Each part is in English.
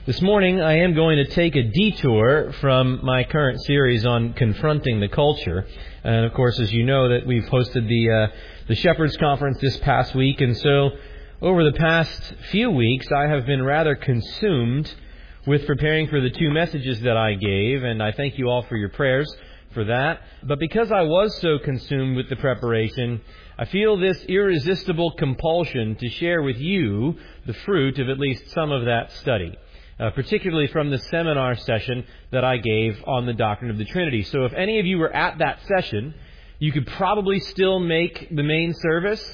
This morning, I am going to take a detour from my current series on confronting the culture. And of course, as you know, that we've hosted the Shepherds Conference this past week. And so, over the past few weeks, I have been rather consumed with preparing for the two messages that I gave. And I thank you all for your prayers for that. But because I was so consumed with the preparation, I feel this irresistible compulsion to share with you the fruit of at least some of that study. Particularly from the seminar session that I gave on the doctrine of the Trinity. So if any of you were at that session, you could probably still make the main service,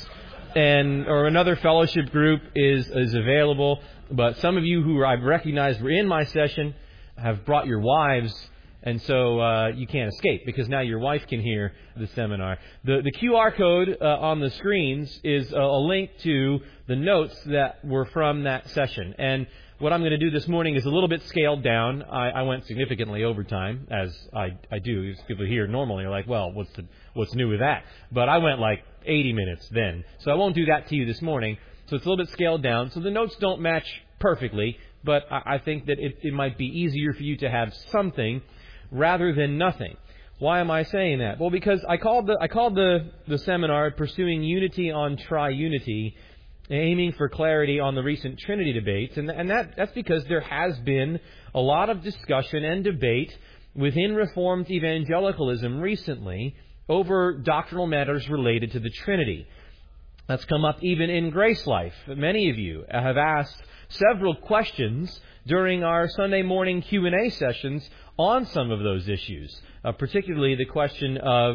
or another fellowship group is available. But some of you who I've recognized were in my session have brought your wives, and so you can't escape because now your wife can hear the seminar. The QR code on the screens is a link to the notes that were from that session. And what I'm going to do this morning is a little bit scaled down. I went significantly over time, as I do. People here normally are like, well, what's new with that? But I went like 80 minutes then. So I won't do that to you this morning. So it's a little bit scaled down. So the notes don't match perfectly, but I think that it might be easier for you to have something rather than nothing. Why am I saying that? Well, because I called the seminar Pursuing Unity on Triunity, aiming for clarity on the recent Trinity debates, and that's because there has been a lot of discussion and debate within Reformed evangelicalism recently over doctrinal matters related to the Trinity. That's come up even in Grace Life. Many of you have asked several questions during our Sunday morning Q&A sessions on some of those issues, particularly the question of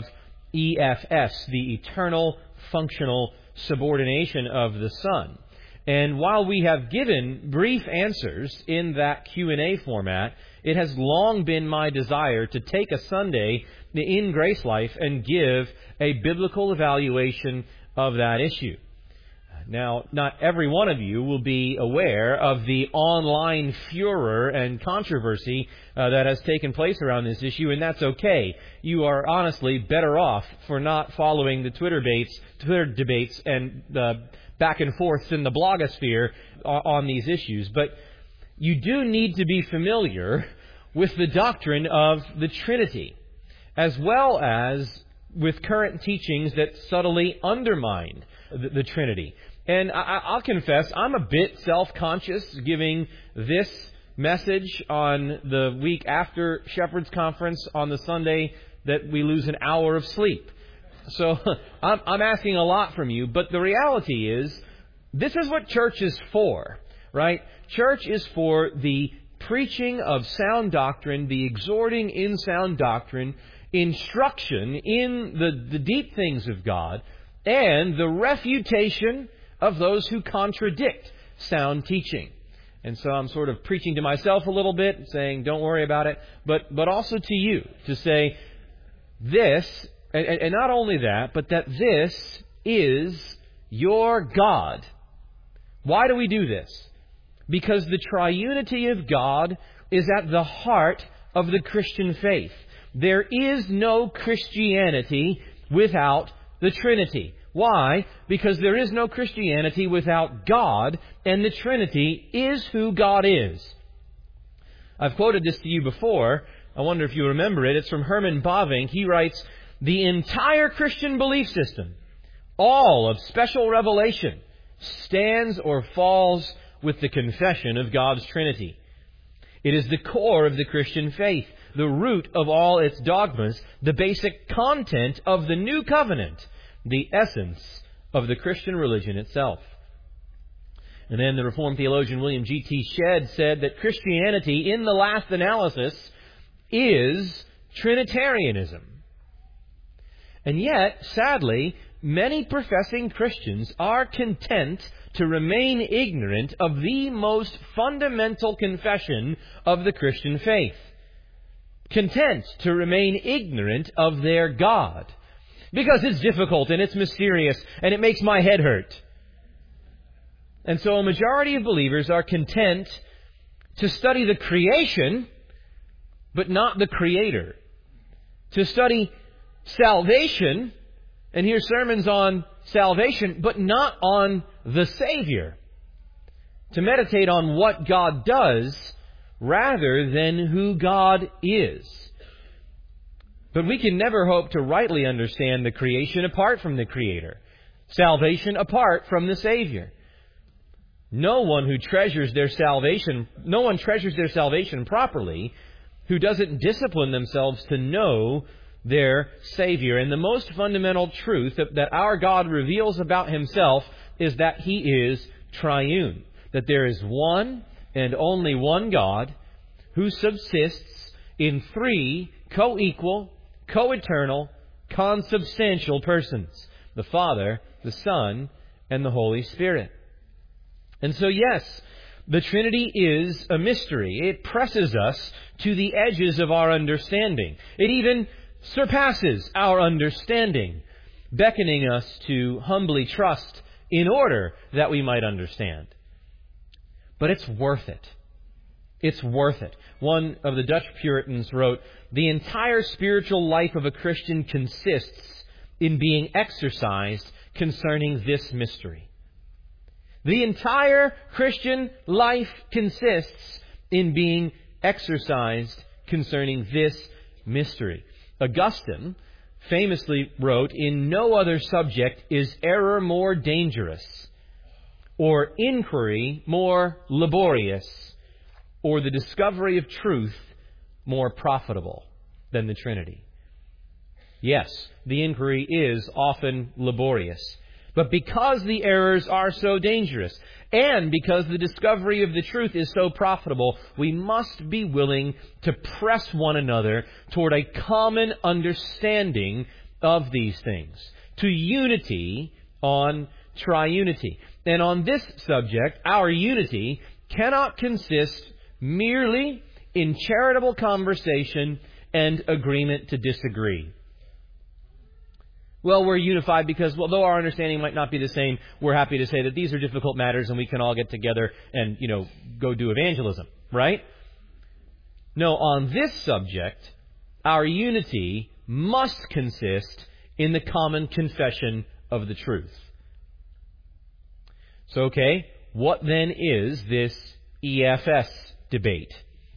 EFS, the eternal functional subordination of the Son. And while we have given brief answers in that Q&A format, it has long been my desire to take a Sunday in Grace Life and give a biblical evaluation of that issue. Now, not every one of you will be aware of the online furor and controversy that has taken place around this issue, and that's okay. You are honestly better off for not following the Twitter debates and the back and forths in the blogosphere on these issues. But you do need to be familiar with the doctrine of the Trinity, as well as with current teachings that subtly undermine the Trinity. And I'll confess, I'm a bit self-conscious giving this message on the week after Shepherds Conference on the Sunday that we lose an hour of sleep. So I'm asking a lot from you, but the reality is, this is what church is for, right? Church is for the preaching of sound doctrine, the exhorting in sound doctrine, instruction in the deep things of God, and the refutation of those who contradict sound teaching. And so I'm sort of preaching to myself a little bit, saying, don't worry about it, but also to you, to say this, and not only that, but that this is your God. Why do we do this? Because the triunity of God is at the heart of the Christian faith. There is no Christianity without the Trinity. Why? Because there is no Christianity without God, and the Trinity is who God is. I've quoted this to you before. I wonder if you remember it. It's from Herman Bavinck. He writes, "The entire Christian belief system, all of special revelation, stands or falls with the confession of God's Trinity. It is the core of the Christian faith, the root of all its dogmas, the basic content of the new covenant, the essence of the Christian religion itself." And then the Reformed theologian William G.T. Shedd said that Christianity, in the last analysis, is Trinitarianism. And yet, sadly, many professing Christians are content to remain ignorant of the most fundamental confession of the Christian faith. Content to remain ignorant of their God. Because it's difficult and it's mysterious and it makes my head hurt. And so a majority of believers are content to study the creation, but not the Creator. To study salvation and hear sermons on salvation, but not on the Savior. To meditate on what God does, rather than who God is. But we can never hope to rightly understand the creation apart from the Creator, salvation apart from the Savior. No one treasures their salvation properly who doesn't discipline themselves to know their Savior. And the most fundamental truth that our God reveals about Himself is that He is triune, that there is one and only one God who subsists in three co-equal, co-eternal, consubstantial persons: the Father, the Son, and the Holy Spirit. And so, yes, the Trinity is a mystery. It presses us to the edges of our understanding. It even surpasses our understanding, beckoning us to humbly trust in order that we might understand. But it's worth it. It's worth it. One of the Dutch Puritans wrote, "The entire spiritual life of a Christian consists in being exercised concerning this mystery." The entire Christian life consists in being exercised concerning this mystery. Augustine famously wrote, "In no other subject is error more dangerous, or inquiry more laborious, or the discovery of truth more profitable than the Trinity." Yes, the inquiry is often laborious. But because the errors are so dangerous, and because the discovery of the truth is so profitable, we must be willing to press one another toward a common understanding of these things, to unity on triunity. And on this subject, our unity cannot consist merely in charitable conversation and agreement to disagree. Well, we're unified because, though our understanding might not be the same, we're happy to say that these are difficult matters and we can all get together and, go do evangelism, right? No, on this subject, our unity must consist in the common confession of the truth. So, okay, what then is this EFS debate?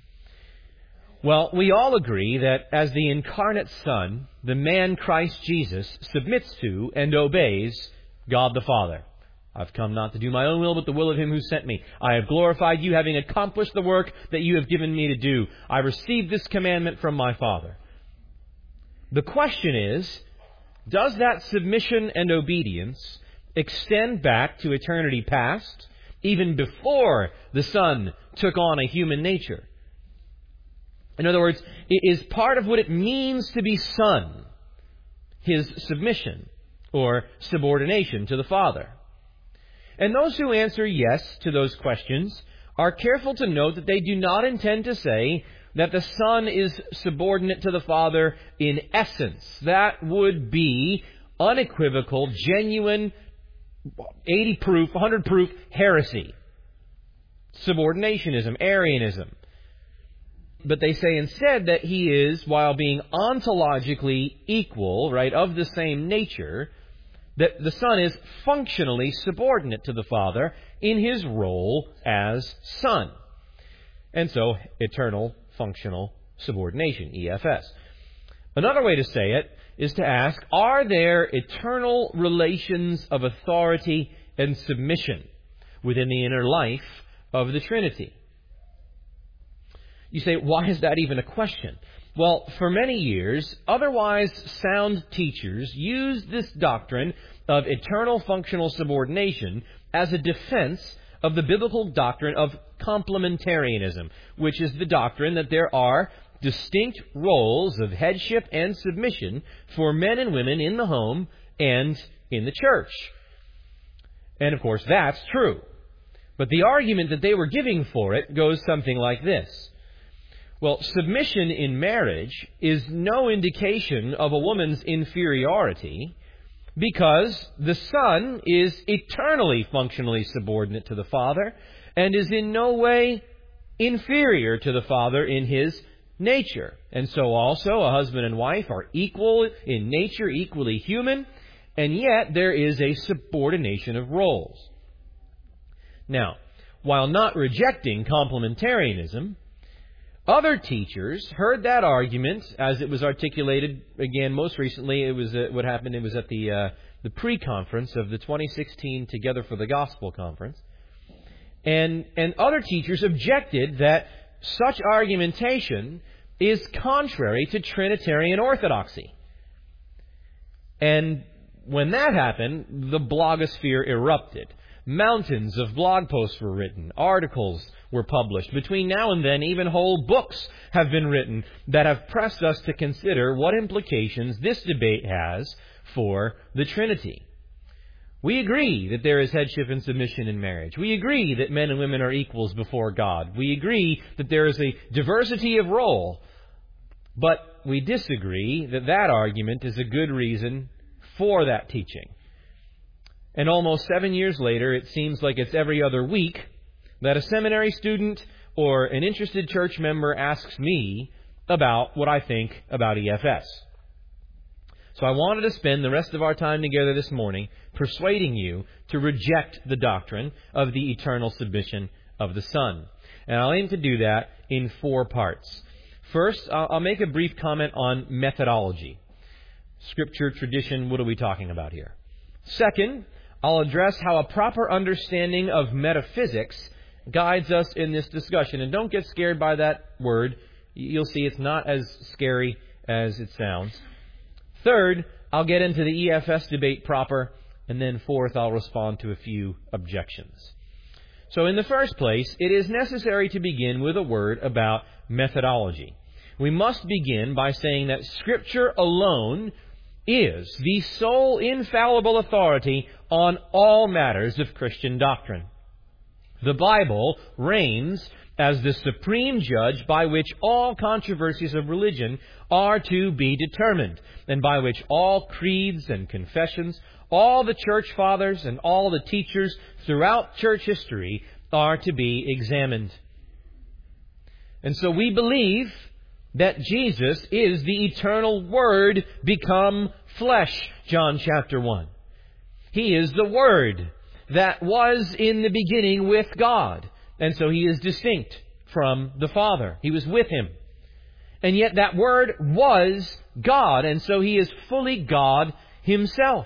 Well, we all agree that as the incarnate Son, the man Christ Jesus submits to and obeys God the Father. "I've come not to do my own will, but the will of Him who sent me. I have glorified you, having accomplished the work that you have given me to do. I received this commandment from my Father." The question is, does that submission and obedience extend back to eternity past, even before the Son took on a human nature? In other words, it is part of what it means to be Son, His submission or subordination to the Father. And those who answer yes to those questions are careful to note that they do not intend to say that the Son is subordinate to the Father in essence. That would be unequivocal, genuine, 80 proof, 100 proof heresy. Subordinationism, Arianism. But they say instead that He is, while being ontologically equal, right, of the same nature, that the Son is functionally subordinate to the Father in His role as Son. And so, eternal functional subordination, EFS. Another way to say it is to ask, are there eternal relations of authority and submission within the inner life of the Trinity? You say, why is that even a question? Well, for many years, otherwise sound teachers used this doctrine of eternal functional subordination as a defense of the biblical doctrine of complementarianism, which is the doctrine that there are distinct roles of headship and submission for men and women in the home and in the church. And of course, that's true. But the argument that they were giving for it goes something like this. Well, submission in marriage is no indication of a woman's inferiority because the Son is eternally functionally subordinate to the Father and is in no way inferior to the Father in His nature. And so also a husband and wife are equal in nature, equally human, and yet there is a subordination of roles. Now, while not rejecting complementarianism, Other teachers heard that argument as it was articulated, again, most recently, it was what happened, it was at the pre-conference of the 2016 Together for the Gospel Conference. And other teachers objected that such argumentation is contrary to Trinitarian orthodoxy. And when that happened, the blogosphere erupted. Mountains of blog posts were written. Articles were published. Between now and then, even whole books have been written that have pressed us to consider what implications this debate has for the Trinity. We agree that there is headship and submission in marriage. We agree that men and women are equals before God. We agree that there is a diversity of role. But we disagree that that argument is a good reason for that teaching. And almost 7 years later, it seems like it's every other week that a seminary student or an interested church member asks me about what I think about EFS. So I wanted to spend the rest of our time together this morning persuading you to reject the doctrine of the eternal submission of the Son. And I'll aim to do that in 4 parts. First, I'll make a brief comment on methodology. Scripture, tradition, what are we talking about here? Second, I'll address how a proper understanding of metaphysics guides us in this discussion. And don't get scared by that word. You'll see it's not as scary as it sounds. Third, I'll get into the EFS debate proper. And then fourth, I'll respond to a few objections. So in the first place, it is necessary to begin with a word about methodology. We must begin by saying that Scripture alone is the sole infallible authority on all matters of Christian doctrine. The Bible reigns as the supreme judge by which all controversies of religion are to be determined, and by which all creeds and confessions, all the church fathers and all the teachers throughout church history are to be examined. And so we believe that Jesus is the eternal Word become flesh, John chapter 1. He is the Word that was in the beginning with God. And so He is distinct from the Father. He was with Him. And yet that Word was God, and so He is fully God Himself.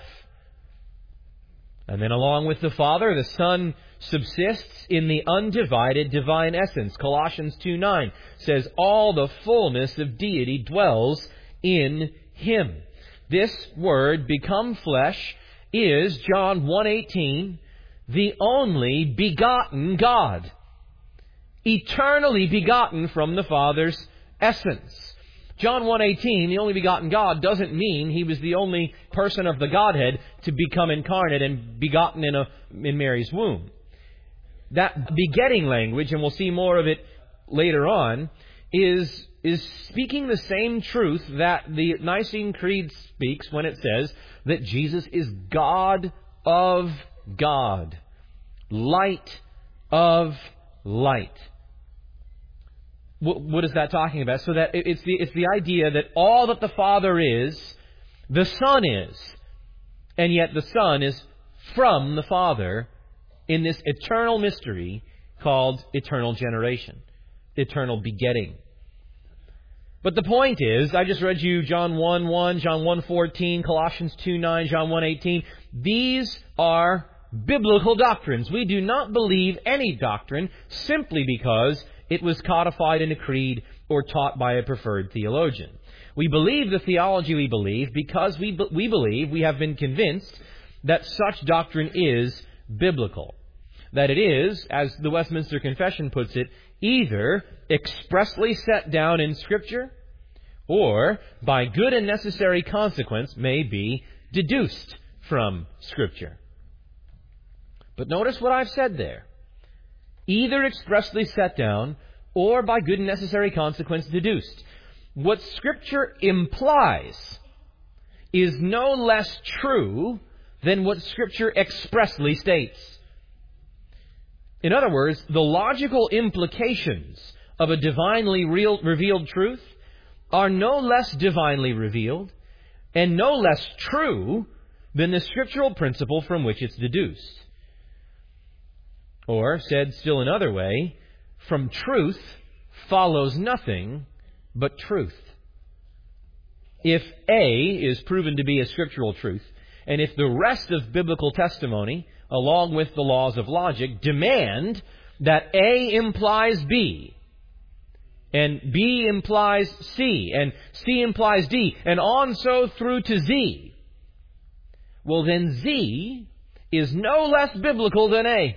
And then along with the Father, the Son subsists in the undivided divine essence. Colossians 2:9 says, all the fullness of deity dwells in Him. This Word, become flesh, is, John 1:18, the only begotten God. Eternally begotten from the Father's essence. John 1:18, the only begotten God, doesn't mean He was the only person of the Godhead to become incarnate and begotten in Mary's womb. That begetting language, and we'll see more of it later on, is speaking the same truth that the Nicene Creed speaks when it says that Jesus is God of God, light of light. What is that talking about? So that it's the idea that all that the Father is, the Son is, and yet the Son is from the Father in this eternal mystery called eternal generation, eternal begetting. But the point is, I just read you John 1:1, John 1:14, Colossians 2:9, John 1:18. These are biblical doctrines. We do not believe any doctrine simply because it was codified in a creed or taught by a preferred theologian. We believe the theology we believe because we believe, we have been convinced that such doctrine is biblical. That it is, as the Westminster Confession puts it, either expressly set down in Scripture or by good and necessary consequence may be deduced from Scripture. But notice what I've said there. Either expressly set down or by good and necessary consequence deduced. What Scripture implies is no less true than what Scripture expressly states. In other words, the logical implications of a divinely revealed truth are no less divinely revealed and no less true than the scriptural principle from which it's deduced. Or, said still another way, from truth follows nothing but truth. If A is proven to be a scriptural truth, and if the rest of biblical testimony, along with the laws of logic, demand that A implies B, and B implies C, and C implies D, and on so through to Z, well then Z is no less biblical than A.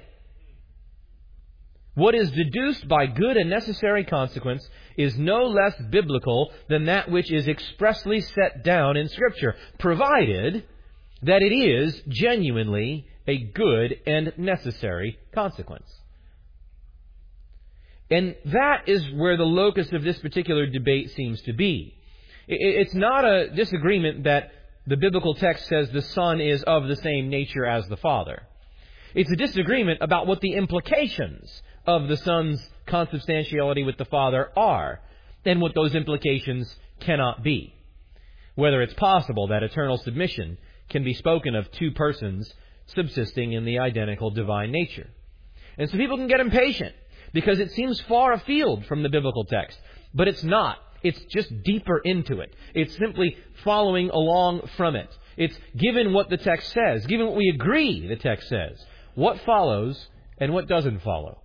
What is deduced by good and necessary consequence is no less biblical than that which is expressly set down in Scripture, provided that it is genuinely a good and necessary consequence. And that is where the locus of this particular debate seems to be. It's not a disagreement that the biblical text says the Son is of the same nature as the Father. It's a disagreement about what the implications of the Son's consubstantiality with the Father are, and what those implications cannot be. Whether it's possible that eternal submission can be spoken of two persons subsisting in the identical divine nature. And so people can get impatient because it seems far afield from the biblical text. But it's not. It's just deeper into it. It's simply following along from it. It's given what the text says, given what we agree the text says, what follows and what doesn't follow.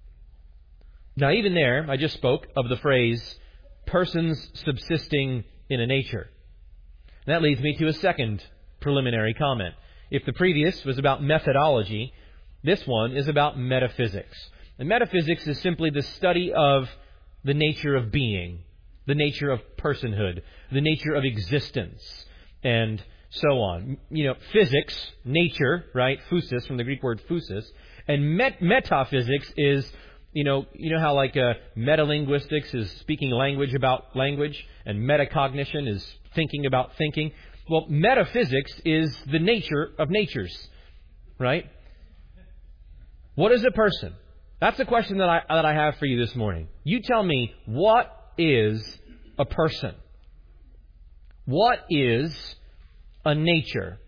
Now, even there, I just spoke of the phrase, persons subsisting in a nature. And that leads me to a second preliminary comment. If the previous was about methodology, this one is about metaphysics. And metaphysics is simply the study of the nature of being, the nature of personhood, the nature of existence, and so on. Physics, nature, right? Physis, from the Greek word physis. And metaphysics is, how like metalinguistics is speaking language about language, and metacognition is thinking about thinking. Well, metaphysics is the nature of natures, right? What is a person? That's the question that I have for you this morning. You tell me, what is a person? What is a nature?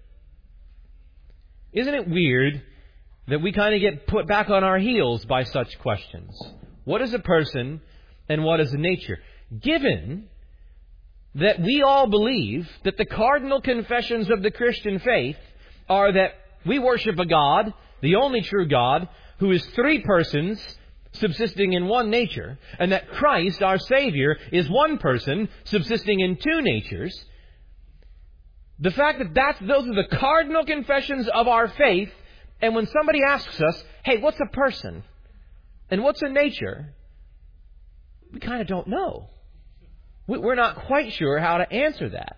Isn't it weird that we kind of get put back on our heels by such questions? What is a person and what is a nature? Given that we all believe that the cardinal confessions of the Christian faith are that we worship a God, the only true God, who is three persons subsisting in one nature, and that Christ, our Savior, is one person subsisting in two natures. The fact that those are the cardinal confessions of our faith, and when somebody asks us, hey, what's a person? And what's a nature? We kind of don't know. We're not quite sure how to answer that.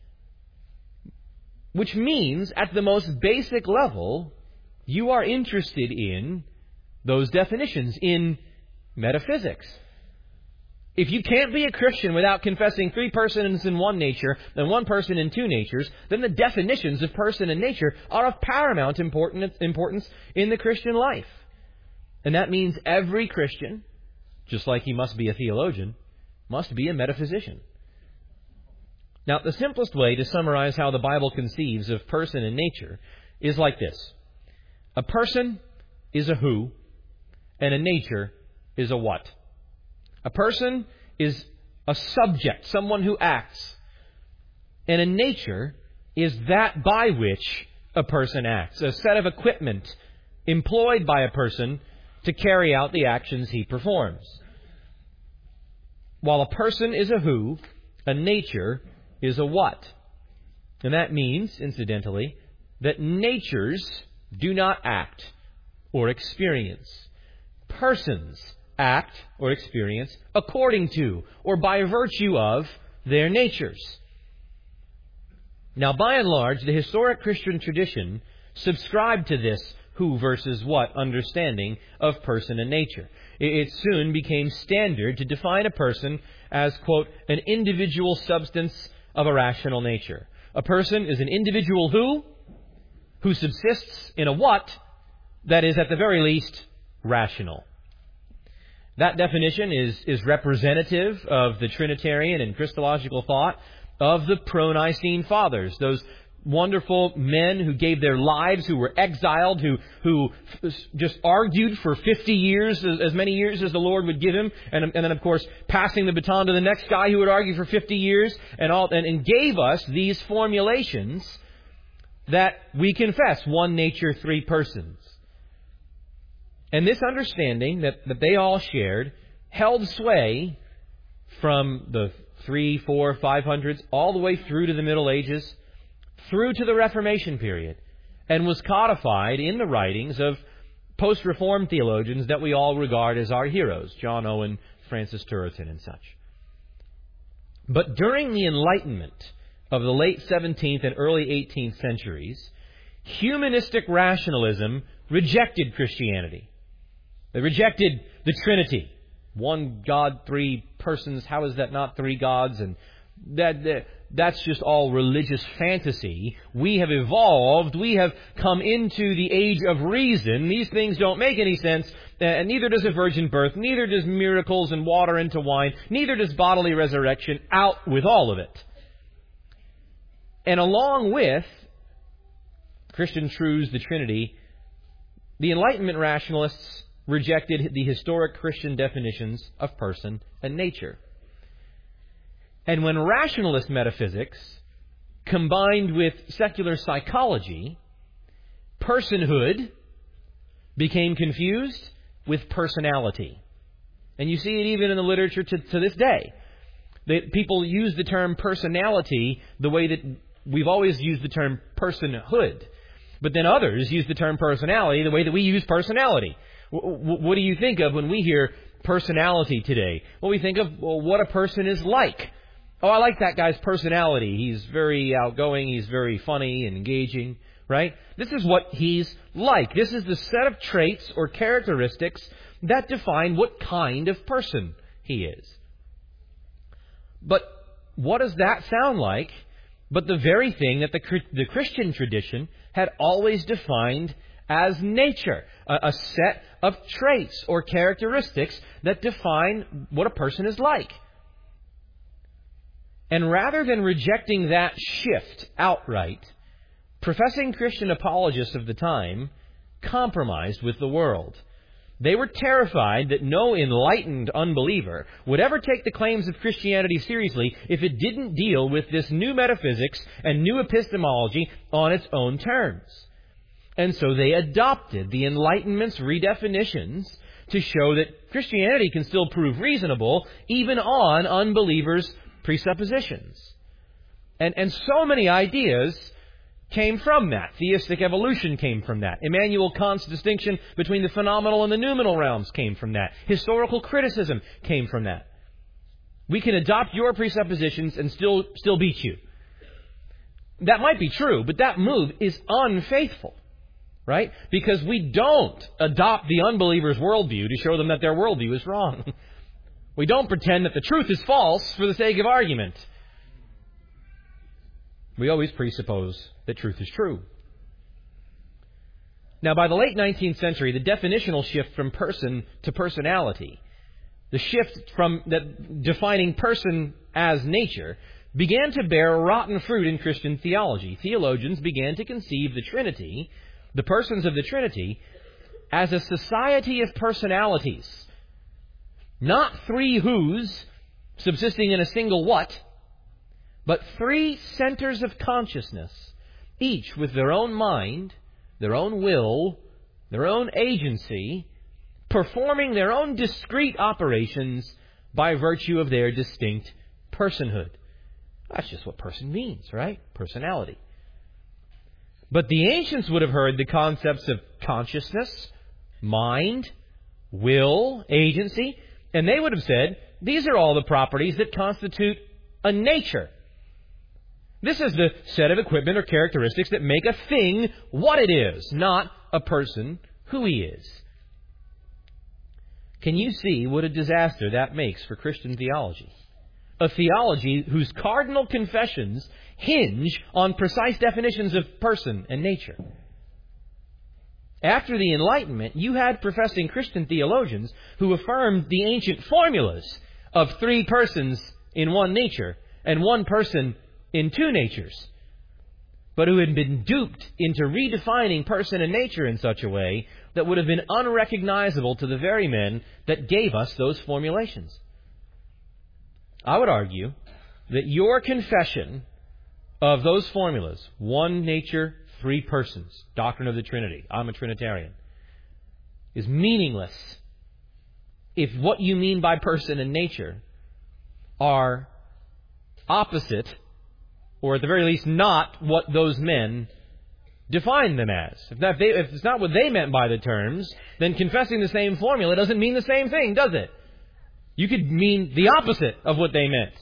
Which means, at the most basic level, you are interested in those definitions, in metaphysics. If you can't be a Christian without confessing three persons in one nature and one person in two natures, then the definitions of person and nature are of paramount importance in the Christian life. And that means every Christian, just like he must be a theologian, must be a metaphysician. Now, the simplest way to summarize how the Bible conceives of person and nature is like this. A person is a who, and a nature is a what. A person is a subject, someone who acts. And a nature is that by which a person acts, a set of equipment employed by a person to carry out the actions he performs. While a person is a who, a nature is a what. And that means, incidentally, that natures do not act or experience. Persons act or experience according to or by virtue of their natures. Now, by and large, the historic Christian tradition subscribed to this who versus what understanding of person and nature. It soon became standard to define a person as, quote, an individual substance of a rational nature. A person is an individual who subsists in a what that is, at the very least, rational. That definition is representative of the Trinitarian and Christological thought of the pro-Nicene Fathers, those wonderful men who gave their lives, who were exiled, who just argued for 50 years, as many years as the Lord would give him, and then, of course, passing the baton to the next guy who would argue for 50 years, and gave us these formulations that we confess: one nature, three persons. And this understanding that they all shared held sway from the 300s, 400s, 500s, all the way through to the Middle Ages, through to the Reformation period, and was codified in the writings of post-Reformed theologians that we all regard as our heroes: John Owen, Francis Turretin, and such. But during the Enlightenment of the late 17th and early 18th centuries, humanistic rationalism rejected Christianity. They rejected the Trinity. One God, three persons. How is that not three gods? And that's just all religious fantasy. We have evolved. We have come into the age of reason. These things don't make any sense. And neither does a virgin birth. Neither does miracles and water into wine. Neither does bodily resurrection. Out with all of it. And along with Christian truths, the Trinity, the Enlightenment rationalists rejected the historic Christian definitions of person and nature. And when rationalist metaphysics combined with secular psychology, personhood became confused with personality. And you see it even in the literature to this day. People use the term personality the way that we've always used the term personhood. But then others use the term personality the way that we use personality. What do you think of when we hear personality today? Well, we think of what a person is like. Oh, I like that guy's personality. He's very outgoing. He's very funny and engaging, right? This is what he's like. This is the set of traits or characteristics that define what kind of person he is. But what does that sound like but the very thing that the Christian tradition had always defined as nature, a set of traits or characteristics that define what a person is like. And rather than rejecting that shift outright, professing Christian apologists of the time compromised with the world. They were terrified that no enlightened unbeliever would ever take the claims of Christianity seriously if it didn't deal with this new metaphysics and new epistemology on its own terms. And so they adopted the Enlightenment's redefinitions to show that Christianity can still prove reasonable even on unbelievers' presuppositions. And so many ideas came from that. Theistic evolution came from that. Immanuel Kant's distinction between the phenomenal and the noumenal realms came from that. Historical criticism came from that. We can adopt your presuppositions and still beat you. That might be true, but that move is unfaithful. Right? Because we don't adopt the unbeliever's worldview to show them that their worldview is wrong. We don't pretend that the truth is false for the sake of argument. We always presuppose that truth is true. Now, by the late 19th century, the definitional shift from person to personality, the shift from defining person as nature, began to bear rotten fruit in Christian theology. Theologians began to conceive the Trinity, the persons of the Trinity, as a society of personalities. Not three who's subsisting in a single what, but three centers of consciousness, each with their own mind, their own will, their own agency, performing their own discrete operations by virtue of their distinct personhood. That's just what person means, right? Personality. But the ancients would have heard the concepts of consciousness, mind, will, agency, and they would have said, these are all the properties that constitute a nature. This is the set of equipment or characteristics that make a thing what it is, not a person who he is. Can you see what a disaster that makes for Christian theology? A theology whose cardinal confessions hinge on precise definitions of person and nature. After the Enlightenment, you had professing Christian theologians who affirmed the ancient formulas of three persons in one nature and one person in two natures. but who had been duped into redefining person and nature in such a way that would have been unrecognizable to the very men that gave us those formulations. I would argue that your confession of those formulas, one nature, three persons, doctrine of the Trinity, I'm a Trinitarian, is meaningless if what you mean by person and nature are opposite, or at the very least not what those men defined them as. If it's not what they meant by the terms, then confessing the same formula doesn't mean the same thing, does it? You could mean the opposite of what they meant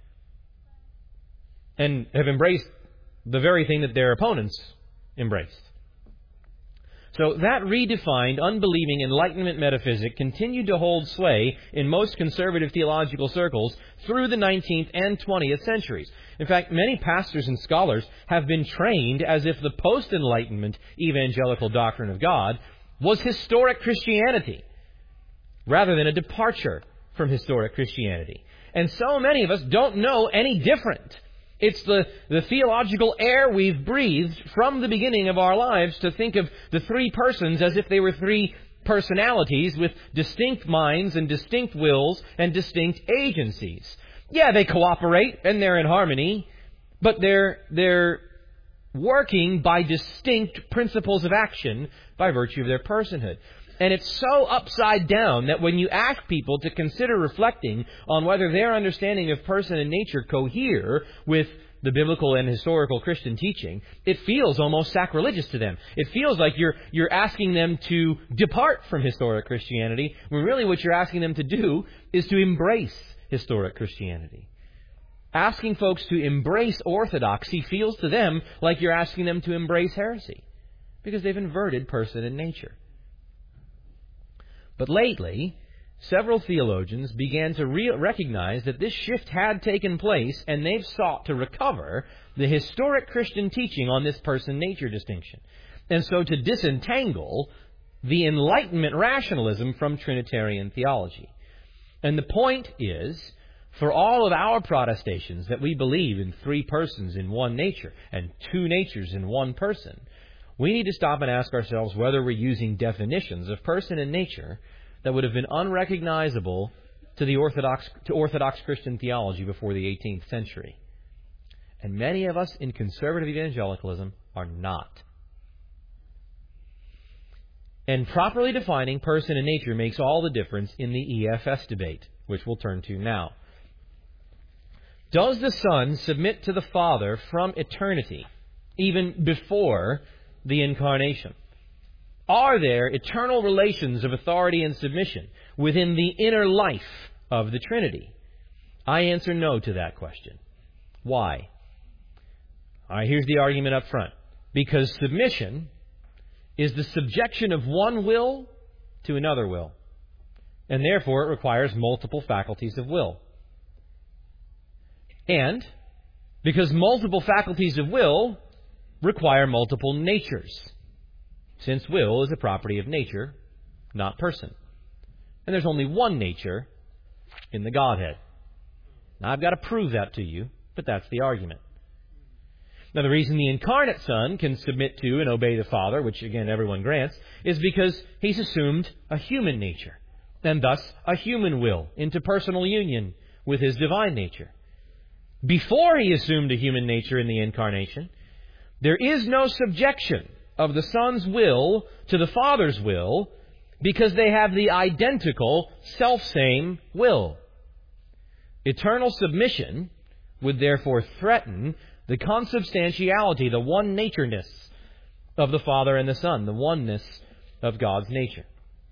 and have embraced the very thing that their opponents embraced. So that redefined, unbelieving Enlightenment metaphysic continued to hold sway in most conservative theological circles through the 19th and 20th centuries. In fact, many pastors and scholars have been trained as if the post-Enlightenment evangelical doctrine of God was historic Christianity, rather than a departure from historic Christianity. And so many of us don't know any different. It's the theological air we've breathed from the beginning of our lives to think of the three persons as if they were three personalities with distinct minds and distinct wills and distinct agencies. Yeah, they cooperate and they're in harmony, but they're working by distinct principles of action by virtue of their personhood. And it's so upside down that when you ask people to consider reflecting on whether their understanding of person and nature cohere with the biblical and historical Christian teaching, it feels almost sacrilegious to them. It feels like you're asking them to depart from historic Christianity, when really what you're asking them to do is to embrace historic Christianity. Asking folks to embrace orthodoxy feels to them like you're asking them to embrace heresy, because they've inverted person and nature. But lately, several theologians began to recognize that this shift had taken place, and they've sought to recover the historic Christian teaching on this person-nature distinction, and so to disentangle the Enlightenment rationalism from Trinitarian theology. And the point is, for all of our protestations that we believe in three persons in one nature and two natures in one person, we need to stop and ask ourselves whether we're using definitions of person and nature that would have been unrecognizable to Orthodox Christian theology before the 18th century. And many of us in conservative evangelicalism are not. And properly defining person and nature makes all the difference in the EFS debate, which we'll turn to now. Does the Son submit to the Father from eternity, even before the Incarnation? Are there eternal relations of authority and submission within the inner life of the Trinity? I answer no to that question. Why? All right, here's the argument up front. Because submission is the subjection of one will to another will, and therefore it requires multiple faculties of will. And because multiple faculties of will require multiple natures, since will is a property of nature, not person. And there's only one nature in the Godhead. Now, I've got to prove that to you, but that's the argument. Now, the reason the incarnate Son can submit to and obey the Father, which, again, everyone grants, is because He's assumed a human nature, and thus a human will, into personal union with His divine nature. Before He assumed a human nature in the Incarnation, there is no subjection of the Son's will to the Father's will, because they have the identical, self-same will. Eternal submission would therefore threaten the consubstantiality, the one-natureness of the Father and the Son, the oneness of God's nature.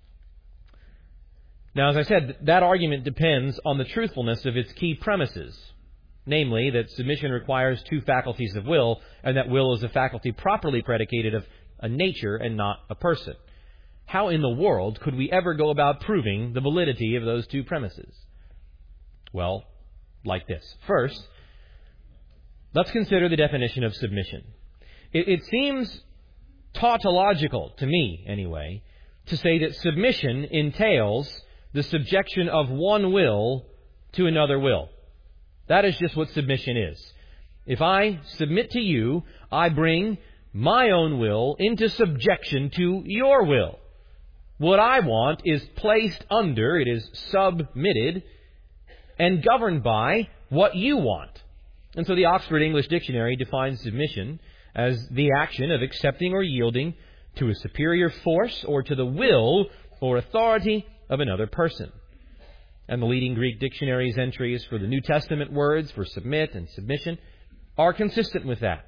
Now, as I said, that argument depends on the truthfulness of its key premises, namely that submission requires two faculties of will, and that will is a faculty properly predicated of a nature and not a person. How in the world could we ever go about proving the validity of those two premises? Well, like this. First, let's consider the definition of submission. It seems tautological, to me anyway, to say that submission entails the subjection of one will to another will. That is just what submission is. If I submit to you, I bring my own will into subjection to your will. What I want is placed under, it is submitted, and governed by what you want. And so the Oxford English Dictionary defines submission as the action of accepting or yielding to a superior force or to the will or authority of another person. And the leading Greek dictionary's entries for the New Testament words for submit and submission are consistent with that.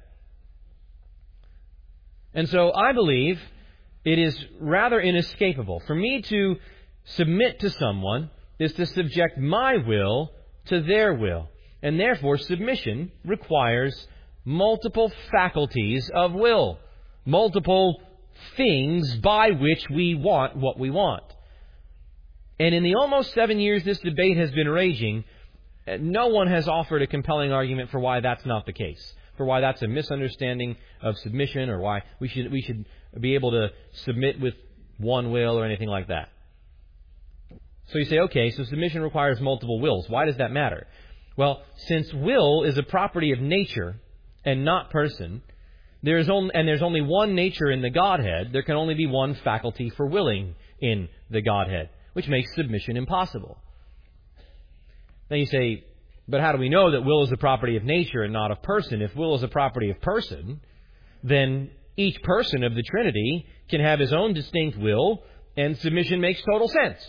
And so I believe it is rather inescapable. For me to submit to someone is to subject my will to their will. And therefore, submission requires multiple faculties of will, multiple things by which we want what we want. And in the almost 7 years this debate has been raging, no one has offered a compelling argument for why that's not the case, for why that's a misunderstanding of submission, or why we should be able to submit with one will or anything like that. So you say, okay, so submission requires multiple wills. Why does that matter? Well, since will is a property of nature and not person, there's only one nature in the Godhead, there can only be one faculty for willing in the Godhead, which makes submission impossible. Now you say, but how do we know that will is a property of nature and not of person? If will is a property of person, then each person of the Trinity can have his own distinct will, and submission makes total sense.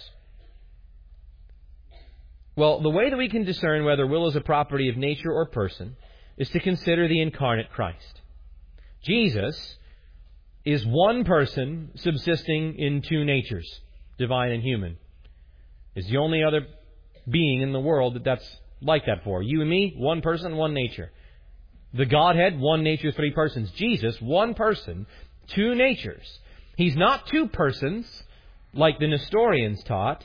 Well, the way that we can discern whether will is a property of nature or person is to consider the incarnate Christ. Jesus is one person subsisting in two natures, divine and human. Is the only other being in the world that's like that for. You and me, one person, one nature. The Godhead, one nature, three persons. Jesus, one person, two natures. He's not two persons, like the Nestorians taught,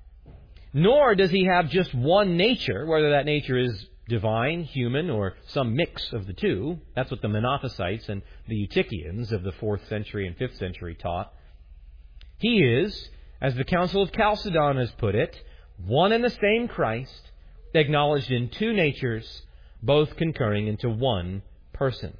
nor does he have just one nature, whether that nature is divine, human, or some mix of the two. That's what the Monophysites and the Eutychians of the 4th century and 5th century taught. He is, as the Council of Chalcedon has put it, one and the same Christ, acknowledged in two natures, both concurring into one person.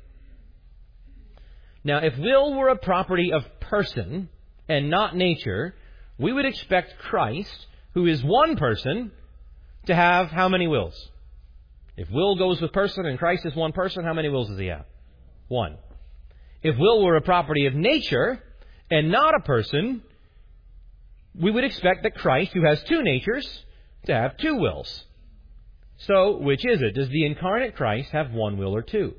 Now, if will were a property of person and not nature, we would expect Christ, who is one person, to have how many wills? If will goes with person and Christ is one person, how many wills does he have? One. If will were a property of nature and not a person, we would expect that Christ, who has two natures, to have two wills. So, which is it? Does the incarnate Christ have one will or two?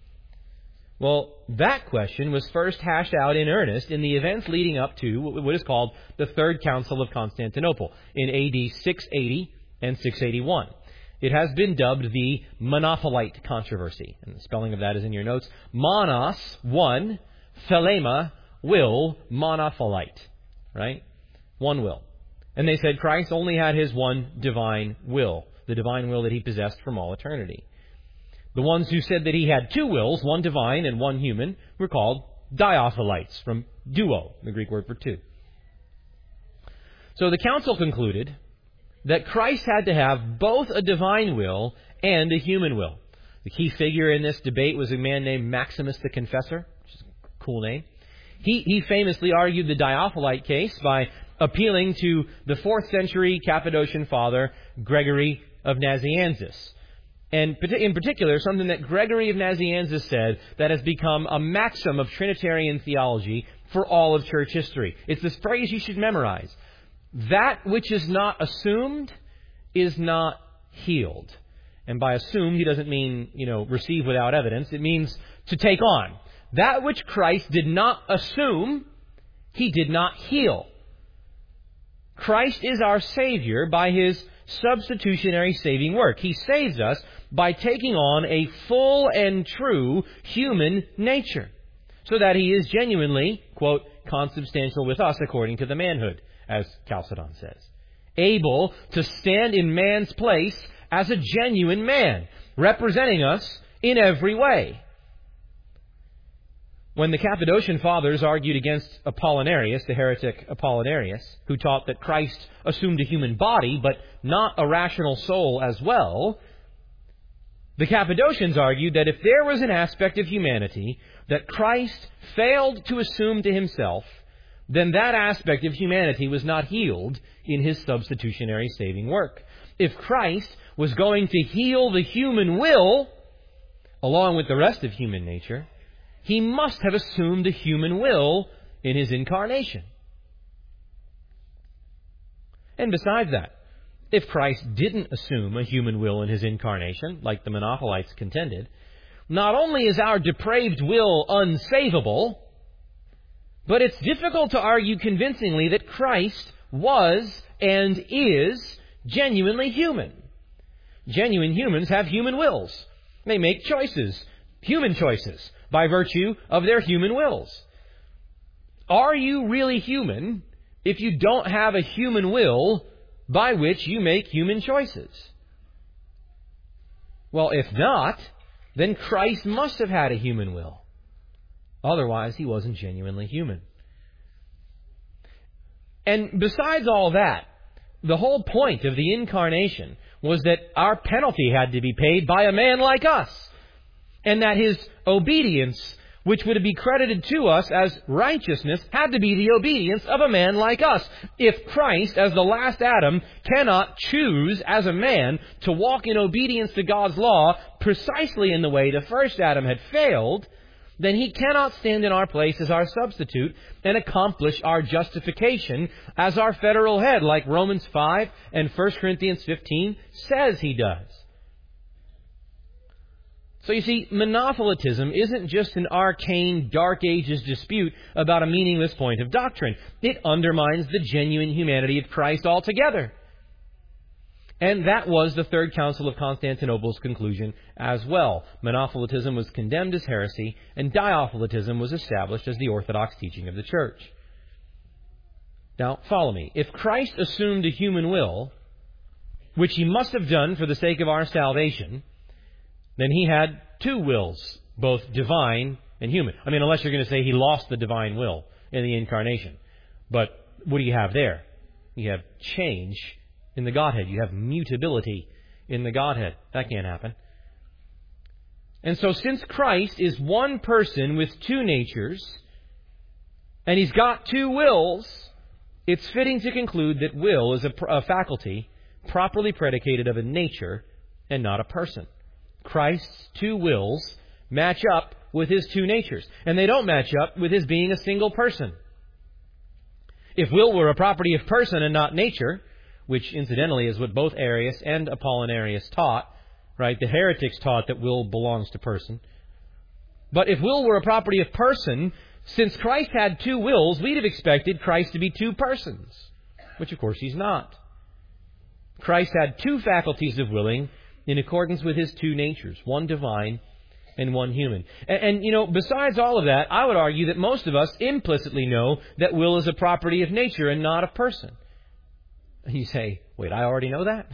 Well, that question was first hashed out in earnest in the events leading up to what is called the Third Council of Constantinople in AD 680 and 681. It has been dubbed the Monophyite controversy. And the spelling of that is in your notes. Monos, one, thelema, will, monophyite. Right? One will. And they said Christ only had his one divine will, the divine will that he possessed from all eternity. The ones who said that he had two wills, one divine and one human, were called Diophilites, from duo, the Greek word for two. So the council concluded that Christ had to have both a divine will and a human will. The key figure in this debate was a man named Maximus the Confessor, which is a cool name. He famously argued the Diophilite case by appealing to the 4th century Cappadocian father Gregory of Nazianzus. And in particular, something that Gregory of Nazianzus said that has become a maxim of Trinitarian theology for all of church history. It's this phrase you should memorize. That which is not assumed is not healed. And by assumed, he doesn't mean, receive without evidence. It means to take on. That which Christ did not assume, he did not heal. Christ is our Savior by his substitutionary saving work. He saves us by taking on a full and true human nature, so that he is genuinely, quote, consubstantial with us according to the manhood, as Chalcedon says, able to stand in man's place as a genuine man, representing us in every way. When the Cappadocian fathers argued against Apollinarius, the heretic Apollinarius, who taught that Christ assumed a human body, but not a rational soul as well, The Cappadocians argued that if there was an aspect of humanity that Christ failed to assume to himself, then that aspect of humanity was not healed in his substitutionary saving work. If Christ was going to heal the human will, along with the rest of human nature, he must have assumed the human will in his incarnation. And besides that, if Christ didn't assume a human will in his incarnation, like the Monothelites contended, not only is our depraved will unsavable, but it's difficult to argue convincingly that Christ was and is genuinely human. Genuine humans have human wills. They make choices, human choices, by virtue of their human wills. Are you really human if you don't have a human will by which you make human choices? Well, if not, then Christ must have had a human will. Otherwise, he wasn't genuinely human. And besides all that, the whole point of the incarnation was that our penalty had to be paid by a man like us, and that his obedience, which would be credited to us as righteousness, had to be the obedience of a man like us. If Christ, as the last Adam, cannot choose as a man to walk in obedience to God's law precisely in the way the first Adam had failed, then he cannot stand in our place as our substitute and accomplish our justification as our federal head, like Romans 5 and 1 Corinthians 15 says he does. So you see, monothelitism isn't just an arcane, Dark Ages dispute about a meaningless point of doctrine. It undermines the genuine humanity of Christ altogether. And that was the Third Council of Constantinople's conclusion as well. Monothelitism was condemned as heresy, and Diothelitism was established as the orthodox teaching of the Church. Now, follow me. If Christ assumed a human will, which he must have done for the sake of our salvation, then he had two wills, both divine and human. I mean, unless you're going to say he lost the divine will in the incarnation. But what do you have there? You have change in the Godhead. You have mutability in the Godhead. That can't happen. And so since Christ is one person with two natures, and he's got two wills, it's fitting to conclude that will is a faculty properly predicated of a nature and not a person. Christ's two wills match up with his two natures, and they don't match up with his being a single person. If will were a property of person and not nature, which incidentally is what both Arius and Apollinarius taught, right? The heretics taught that will belongs to person. But if will were a property of person, since Christ had two wills, we'd have expected Christ to be two persons, which of course he's not. Christ had two faculties of willing in accordance with his two natures, one divine and one human. And you know, besides all of that, I would argue that most of us implicitly know that will is a property of nature and not of person. And you say, wait, I already know that?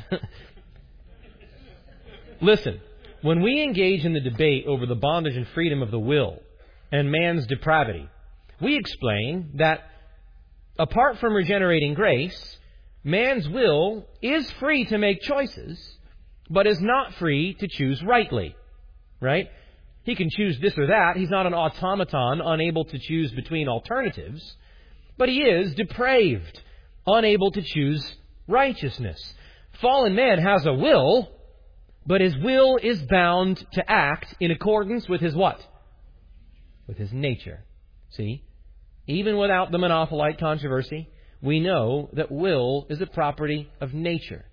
Listen, when we engage in the debate over the bondage and freedom of the will and man's depravity, we explain that apart from regenerating grace, man's will is free to make choices, but is not free to choose rightly, right? He can choose this or that. He's not an automaton unable to choose between alternatives, but he is depraved, unable to choose righteousness. Fallen man has a will, but his will is bound to act in accordance with his what? With his nature. See? Even without the Monothelite controversy, we know that will is a property of nature.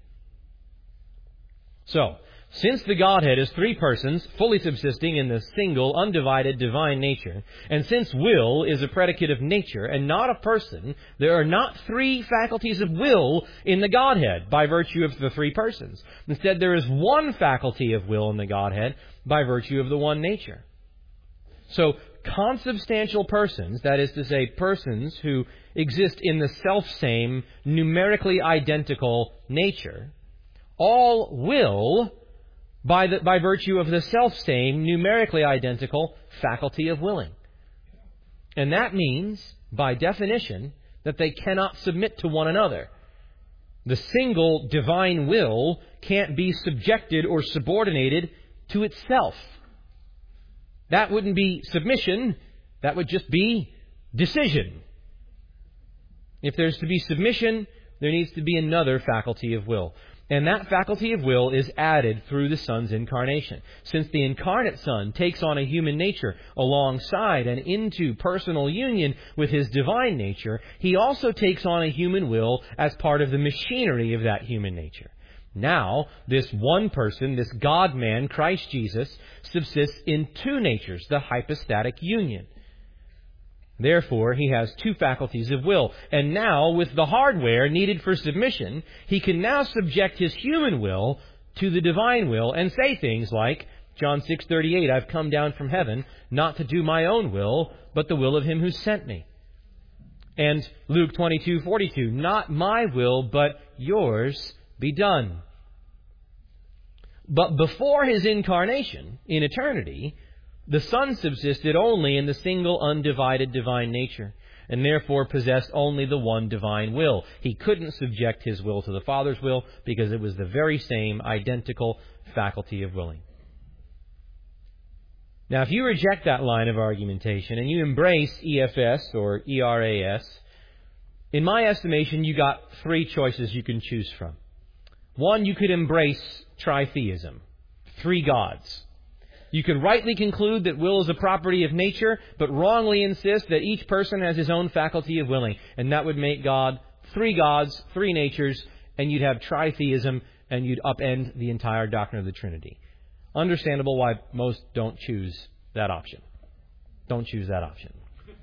So, since the Godhead is three persons, fully subsisting in the single, undivided divine nature, and since will is a predicate of nature and not a person, there are not three faculties of will in the Godhead by virtue of the three persons. Instead, there is one faculty of will in the Godhead by virtue of the one nature. So, consubstantial persons, that is to say, persons who exist in the self-same, numerically identical nature, all will by virtue of the self-same, numerically identical faculty of willing. And that means, by definition, that they cannot submit to one another. The single divine will can't be subjected or subordinated to itself. That wouldn't be submission. That would just be decision. If there's to be submission, there needs to be another faculty of will. And that faculty of will is added through the Son's incarnation. Since the incarnate Son takes on a human nature alongside and into personal union with His divine nature, He also takes on a human will as part of the machinery of that human nature. Now, this one person, this God-man, Christ Jesus, subsists in two natures, the hypostatic union. Therefore, He has two faculties of will. And now, with the hardware needed for submission, He can now subject His human will to the divine will and say things like, John 6:38, I've come down from heaven not to do my own will, but the will of Him who sent me. And Luke 22:42, not my will, but yours be done. But before His incarnation, in eternity, the Son subsisted only in the single undivided divine nature, and therefore possessed only the one divine will. He couldn't subject His will to the Father's will because it was the very same identical faculty of willing. Now, if you reject that line of argumentation and you embrace EFS or ERAS, in my estimation, you got three choices you can choose from. One, you could embrace tritheism, three gods. You could rightly conclude that will is a property of nature, but wrongly insist that each person has his own faculty of willing. And that would make God three gods, three natures, and you'd have tritheism, and you'd upend the entire doctrine of the Trinity. Understandable why most don't choose that option. Don't choose that option.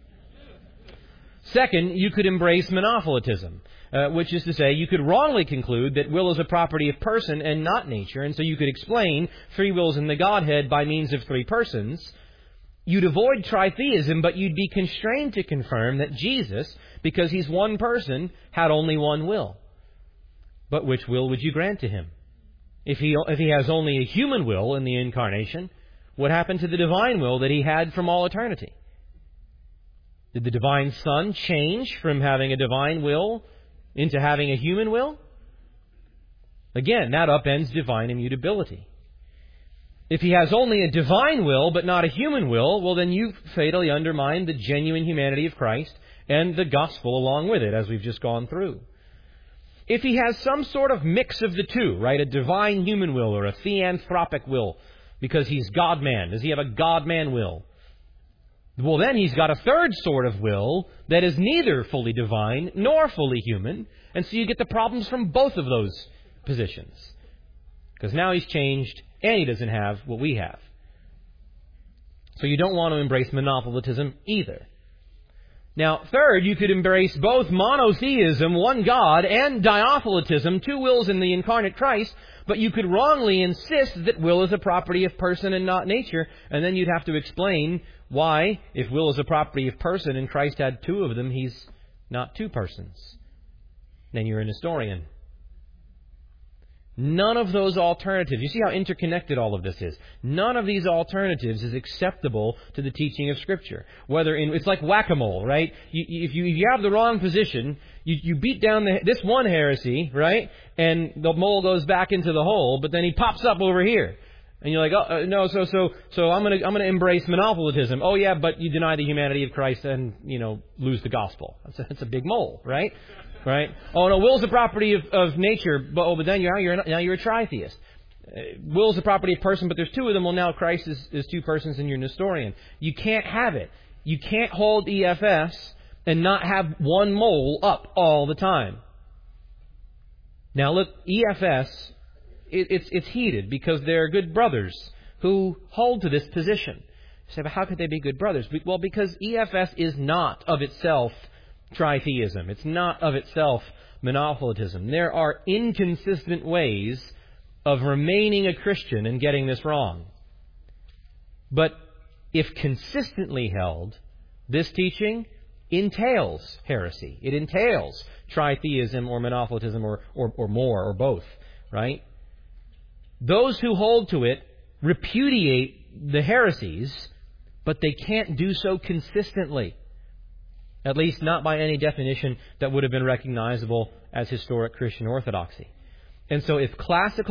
Second, you could embrace monophilitism, which is to say, you could wrongly conclude that will is a property of person and not nature, and so you could explain three wills in the Godhead by means of three persons. You'd avoid tritheism, but you'd be constrained to confirm that Jesus, because He's one person, had only one will. But which will would you grant to Him? If he has only a human will in the incarnation, what happened to the divine will that He had from all eternity? Did the divine Son change from having a divine will into having a human will? Again, that upends divine immutability. If He has only a divine will but not a human will, well, then you fatally undermine the genuine humanity of Christ and the gospel along with it, as we've just gone through. If He has some sort of mix of the two, right, a divine human will or a theanthropic will, because He's God-man, does He have a God-man will? Well, then He's got a third sort of will that is neither fully divine nor fully human. And so you get the problems from both of those positions. Because now He's changed and He doesn't have what we have. So you don't want to embrace monophilitism either. Now, third, you could embrace both monotheism, one God, and diophilitism, two wills in the incarnate Christ, but you could wrongly insist that will is a property of person and not nature, and then you'd have to explain why, if will is a property of person and Christ had two of them, He's not two persons. Then you're a Nestorian. None of those alternatives, you see how interconnected all of this is. None of these alternatives is acceptable to the teaching of Scripture. It's like whack-a-mole, right? If you have the wrong position, you beat down this one heresy, right? And the mole goes back into the hole, but then he pops up over here. And you're like, oh, no, so I'm gonna embrace monophilitism. Oh yeah, but you deny the humanity of Christ and, lose the gospel. That's a big mole, right? Right? Oh no, will's a property of nature, but then you're a tritheist. Will's a property of person, but there's two of them. Well, now Christ is two persons and you're Nestorian. You can't have it. You can't hold EFS and not have one mole up all the time. Now look, EFS, it's heated because they're good brothers who hold to this position. You say, but how could they be good brothers? Well, because EFS is not of itself tritheism. It's not of itself monophilitism. There are inconsistent ways of remaining a Christian and getting this wrong. But if consistently held, this teaching entails heresy. It entails tritheism or monophilitism or more or both, right? Those who hold to it repudiate the heresies, but they can't do so consistently. At least not by any definition that would have been recognizable as historic Christian orthodoxy. And so if classical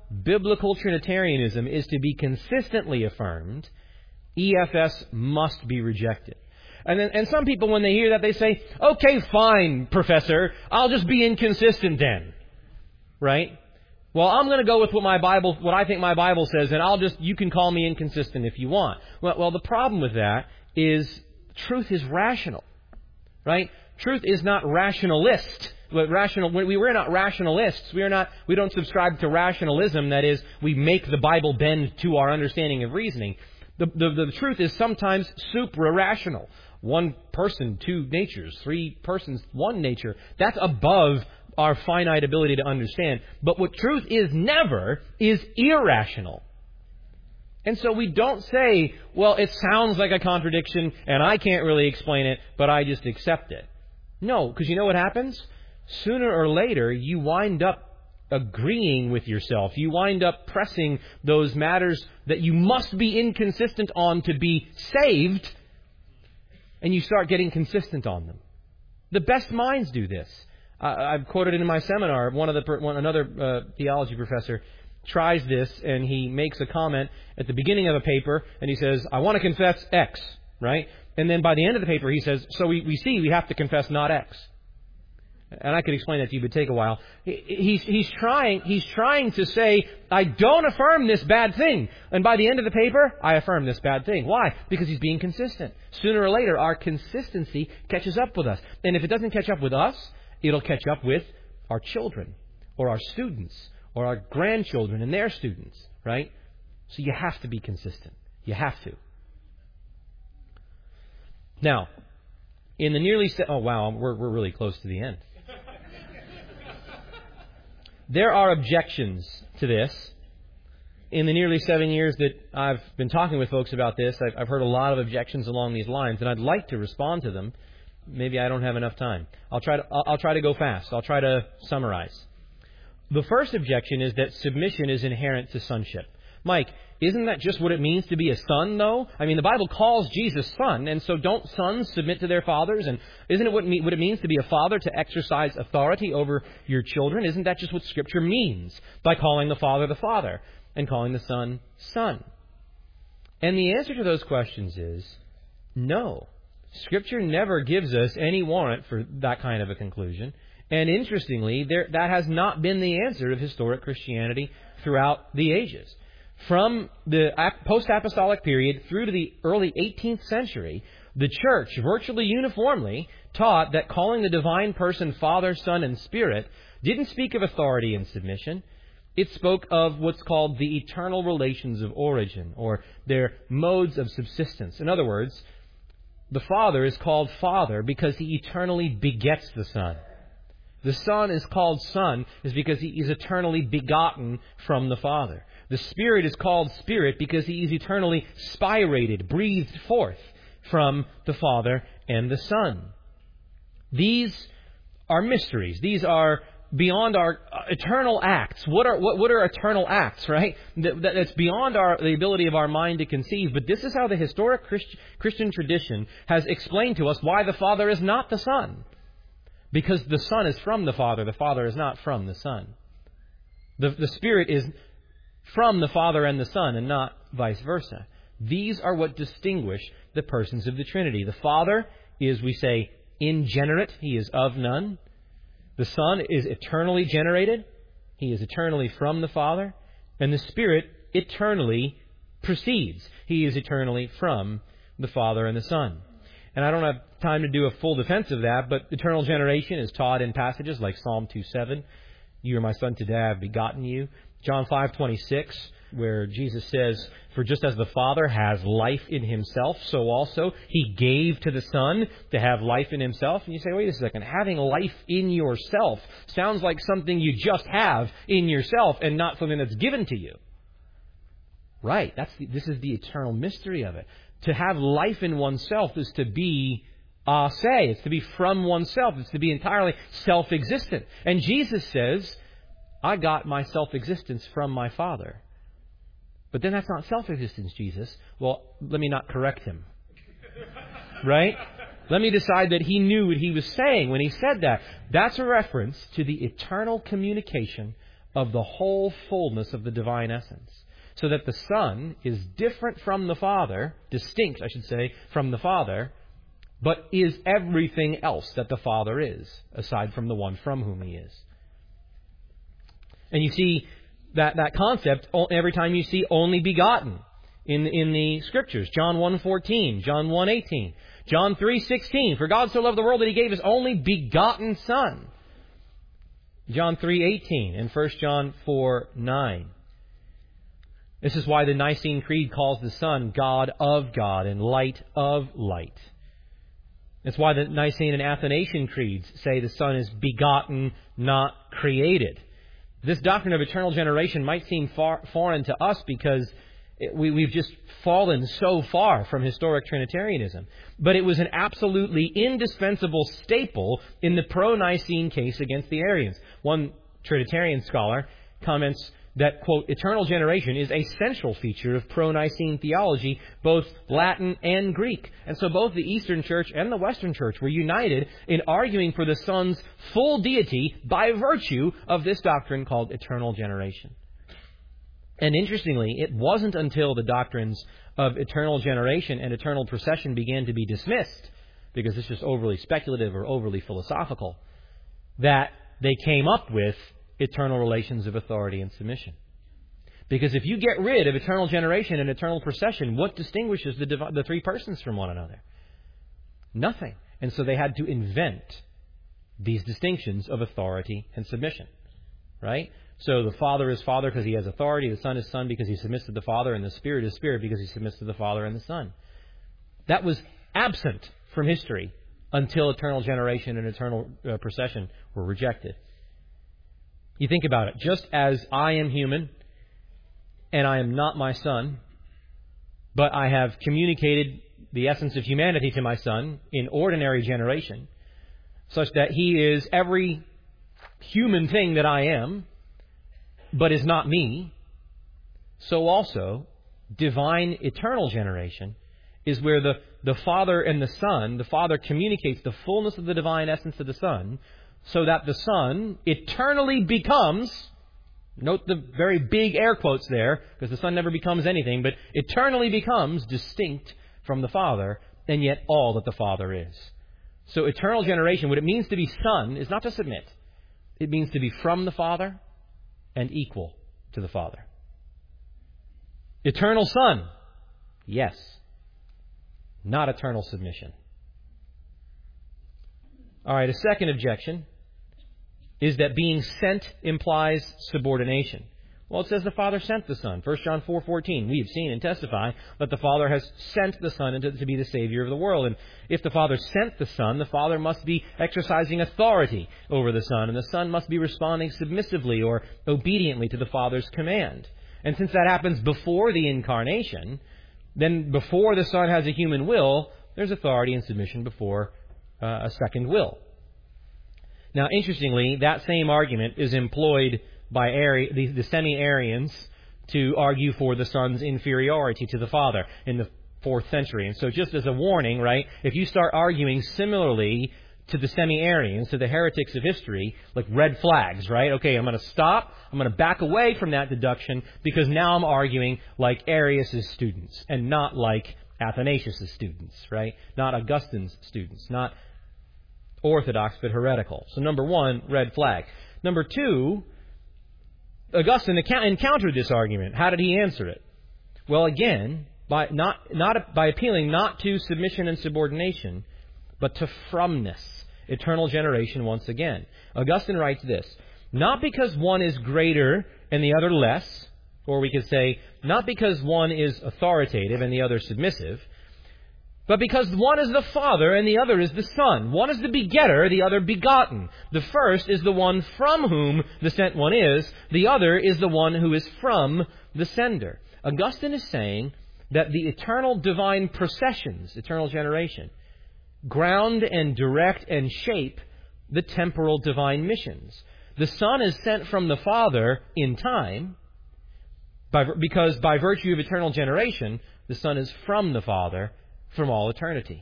biblical Trinitarianism is to be consistently affirmed, EFS must be rejected. And some people, when they hear that, they say, okay, fine, Professor, I'll just be inconsistent then. Right? Well, I'm going to go with what I think my Bible says, and you can call me inconsistent if you want. Well, the problem with that is truth is rational. Right? Truth is not rationalist. We're not rationalists. We don't subscribe to rationalism. That is, we make the Bible bend to our understanding of reasoning. The truth is sometimes supra-rational. One person, two natures. Three persons, one nature. That's above our finite ability to understand. But what truth is never is irrational. And so we don't say, well, it sounds like a contradiction and I can't really explain it, but I just accept it. No, because you know what happens? Sooner or later, you wind up agreeing with yourself. You wind up pressing those matters that you must be inconsistent on to be saved, and you start getting consistent on them. The best minds do this. I've quoted it in my seminar. Another theology professor tries this, and he makes a comment at the beginning of a paper, and he says, I want to confess X, right? And then by the end of the paper, he says, so we see we have to confess not X. And I could explain that to you, but take a while. He's trying to say, I don't affirm this bad thing. And by the end of the paper, I affirm this bad thing. Why? Because he's being consistent. Sooner or later, our consistency catches up with us. And if it doesn't catch up with us, it'll catch up with our children, or our students, or our grandchildren and their students, right? So you have to be consistent. You have to. Now, in the nearly... we're really close to the end. There are objections to this. In the nearly 7 years that I've been talking with folks about this, I've heard a lot of objections along these lines, and I'd like to respond to them. Maybe I don't have enough time. I'll try to go fast. I'll try to summarize. The first objection is that submission is inherent to sonship. Mike, isn't that just what it means to be a son, though? I mean, the Bible calls Jesus son, and so don't sons submit to their fathers? And isn't it what it means to be a father, to exercise authority over your children? Isn't that just what Scripture means by calling the Father, and calling the Son, Son? And the answer to those questions is no. Scripture never gives us any warrant for that kind of a conclusion. And interestingly, that has not been the answer of historic Christianity throughout the ages. From the post-apostolic period through to the early 18th century, the Church virtually uniformly taught that calling the divine person Father, Son, and Spirit didn't speak of authority and submission. It spoke of what's called the eternal relations of origin, or their modes of subsistence. In other words, the Father is called Father because He eternally begets the Son. The Son is called Son is because He is eternally begotten from the Father. The Spirit is called Spirit because He is eternally spirated, breathed forth from the Father and the Son. These are mysteries. These are beyond our eternal acts. What are eternal acts, right? That's beyond the ability of our mind to conceive. But this is how the historic Christian tradition has explained to us why the Father is not the Son. Because the Son is from the Father is not from the Son. The Spirit is from the Father and the Son, and not vice versa. These are what distinguish the persons of the Trinity. The Father is, we say, ingenerate. He is of none. The Son is eternally generated. He is eternally from the Father. And the Spirit eternally proceeds. He is eternally from the Father and the Son. And I don't have time to do a full defense of that, but eternal generation is taught in passages like Psalm 2:7. You are my Son, today I have begotten you. John 5:26, where Jesus says, for just as the Father has life in Himself, so also He gave to the Son to have life in Himself. And you say, wait a second, having life in yourself sounds like something you just have in yourself and not something that's given to you. Right, this is the eternal mystery of it. To have life in oneself is to be it's to be from oneself. It's to be entirely self-existent. And Jesus says, I got my self-existence from my Father. But then that's not self-existence, Jesus. Well, let me not correct Him. Right? Let me decide that He knew what He was saying when He said that. That's a reference to the eternal communication of the whole fullness of the divine essence. So that the Son is different from the Father, distinct, I should say, from the Father, but is everything else that the Father is, aside from the one from whom He is. And you see that concept every time you see only begotten in the Scriptures. John 1:14, John 1:18, John 3:16. For God so loved the world that He gave His only begotten Son. John 3:18 and 1 John 4:9. This is why the Nicene Creed calls the Son God of God and light of light. That's why the Nicene and Athanasian creeds say the Son is begotten, not created. This doctrine of eternal generation might seem foreign to us because we've just fallen so far from historic Trinitarianism. But it was an absolutely indispensable staple in the pro-Nicene case against the Arians. One Trinitarian scholar comments that, quote, eternal generation is a central feature of pro-Nicene theology, both Latin and Greek. And so both the Eastern Church and the Western Church were united in arguing for the Son's full deity by virtue of this doctrine called eternal generation. And interestingly, it wasn't until the doctrines of eternal generation and eternal procession began to be dismissed, because it's just overly speculative or overly philosophical, that they came up with eternal relations of authority and submission. Because if you get rid of eternal generation and eternal procession, what distinguishes the three persons from one another? Nothing. And so they had to invent these distinctions of authority and submission. Right? So the Father is Father because He has authority, the Son is Son because He submits to the Father, and the Spirit is Spirit because He submits to the Father and the Son. That was absent from history until eternal generation and eternal procession were rejected. You think about it. Just as I am human, and I am not my Son, but I have communicated the essence of humanity to my Son in ordinary generation, such that He is every human thing that I am, but is not me, so also divine eternal generation is where the Father and the Son, the Father communicates the fullness of the divine essence to the Son, so that the Son eternally becomes, note the very big air quotes there, because the Son never becomes anything, but eternally becomes distinct from the Father, and yet all that the Father is. So eternal generation, what it means to be Son, is not to submit. It means to be from the Father and equal to the Father. Eternal Son, yes. Not eternal submission. All right, a second objection is that being sent implies subordination. Well, it says the Father sent the Son. 1 John 4:14. We have seen and testify that the Father has sent the Son to be the Savior of the world. And if the Father sent the Son, the Father must be exercising authority over the Son, and the Son must be responding submissively or obediently to the Father's command. And since that happens before the incarnation, then before the Son has a human will, there's authority and submission before a second will. Now, interestingly, that same argument is employed by the semi-Arians to argue for the Son's inferiority to the Father in the 4th century. And so just as a warning, right, if you start arguing similarly to the semi-Arians, to the heretics of history, like red flags, right? Okay, I'm going to stop. I'm going to back away from that deduction because now I'm arguing like Arius' students and not like Athanasius' students, right? Not Augustine's students, not orthodox but heretical. So number one, red flag. Number two, Augustine encountered this argument. How did he answer it? Well, again, by appealing not to submission and subordination, but to fromness, eternal generation once again. Augustine writes this: not because one is greater and the other less, or we could say, not because one is authoritative and the other submissive, but because one is the Father and the other is the Son. One is the begetter, the other begotten. The first is the one from whom the sent one is. The other is the one who is from the sender. Augustine is saying that the eternal divine processions, eternal generation, ground and direct and shape the temporal divine missions. The Son is sent from the Father in time, because by virtue of eternal generation, the Son is from the Father from all eternity.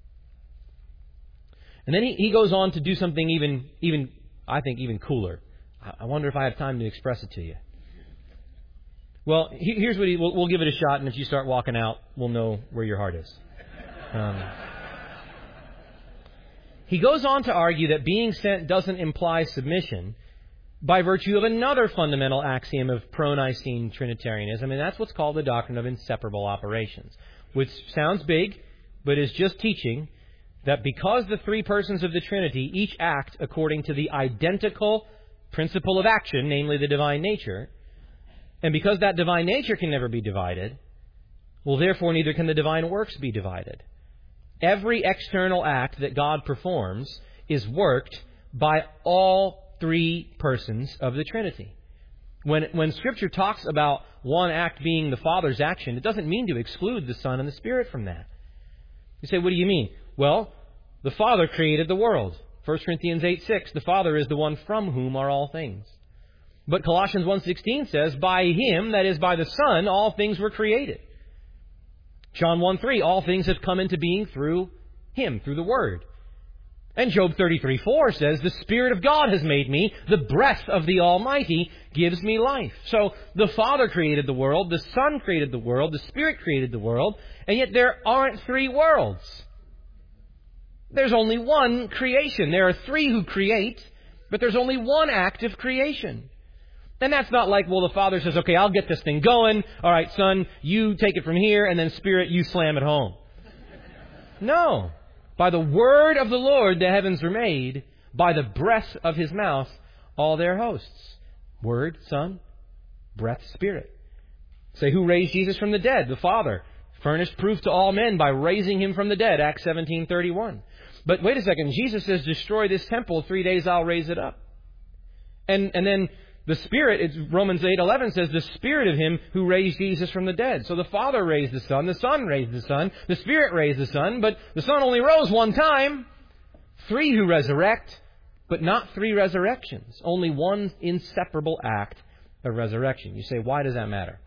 And then he goes on to do something even I think even cooler. I wonder if I have time to express it to you. Well, here's what we'll give it a shot, and if you start walking out, we'll know where your heart is. He goes on to argue that being sent doesn't imply submission by virtue of another fundamental axiom of pro-Nicene Trinitarianism, and that's what's called the doctrine of inseparable operations, which sounds big, but is just teaching that because the three persons of the Trinity each act according to the identical principle of action, namely the divine nature, and because that divine nature can never be divided, well, therefore, neither can the divine works be divided. Every external act that God performs is worked by all three persons of the Trinity. When Scripture talks about one act being the Father's action, it doesn't mean to exclude the Son and the Spirit from that. You say, what do you mean? Well, the Father created the world. 1 Corinthians 8:6, the Father is the one from whom are all things. But Colossians 1:16 says, by Him, that is by the Son, all things were created. John 1:3, all things have come into being through Him, through the Word. And Job 33:4 says, the Spirit of God has made me, the breath of the Almighty gives me life. So the Father created the world, the Son created the world, the Spirit created the world, and yet there aren't three worlds. There's only one creation. There are three who create, but there's only one act of creation. And that's not like, well, the Father says, okay, I'll get this thing going. All right, Son, you take it from here, and then Spirit, you slam it home. No. By the word of the Lord the heavens were made, by the breath of His mouth all their hosts. Word, Son, breath, Spirit. Say, who raised Jesus from the dead? The Father. Furnished proof to all men by raising Him from the dead. Acts 17:31. But wait a second. Jesus says, destroy this temple. 3 days I'll raise it up. And then the Spirit, it's Romans 8:11 says, the Spirit of Him who raised Jesus from the dead. So the Father raised the Son raised the Son, the Spirit raised the Son, but the Son only rose one time. Three who resurrect, but not three resurrections. Only one inseparable act of resurrection. You say, why does that matter?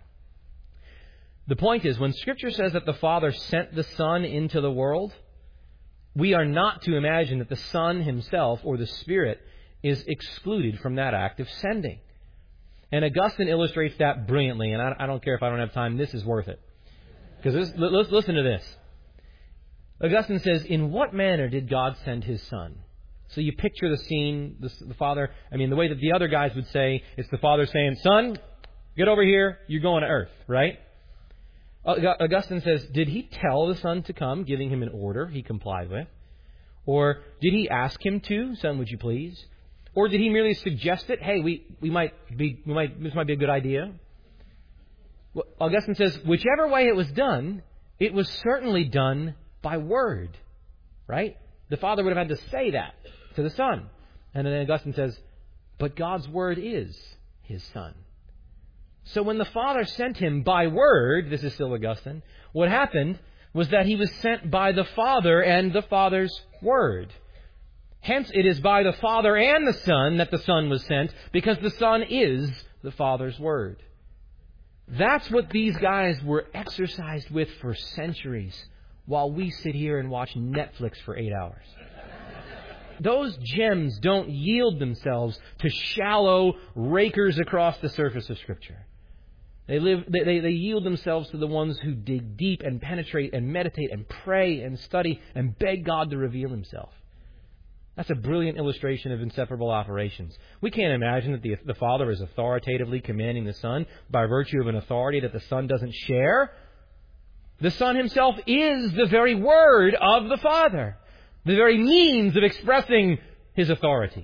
The point is, when Scripture says that the Father sent the Son into the world, we are not to imagine that the Son Himself or the Spirit is excluded from that act of sending. And Augustine illustrates that brilliantly, and I don't care if I don't have time, this is worth it. Because let's listen to this. Augustine says, in what manner did God send His Son? So you picture the scene, the Father, the way that the other guys would say, it's the Father saying, Son, get over here, you're going to earth, right? Augustine says, did He tell the Son to come, giving Him an order He complied with? Or did He ask Him to, Son, would you please? Or did He merely suggest it? Hey, this might be a good idea. Well, Augustine says, whichever way it was done, it was certainly done by word, right? The Father would have had to say that to the Son. And then Augustine says, but God's word is His Son. So when the Father sent Him by word, this is still Augustine, what happened was that He was sent by the Father and the Father's word. Hence, it is by the Father and the Son that the Son was sent, because the Son is the Father's word. That's what these guys were exercised with for centuries, while we sit here and watch Netflix for 8 hours. Those gems don't yield themselves to shallow rakers across the surface of Scripture. They yield themselves to the ones who dig deep and penetrate and meditate and pray and study and beg God to reveal Himself. That's a brilliant illustration of inseparable operations. We can't imagine that the Father is authoritatively commanding the Son by virtue of an authority that the Son doesn't share. The Son Himself is the very word of the Father, the very means of expressing His authority.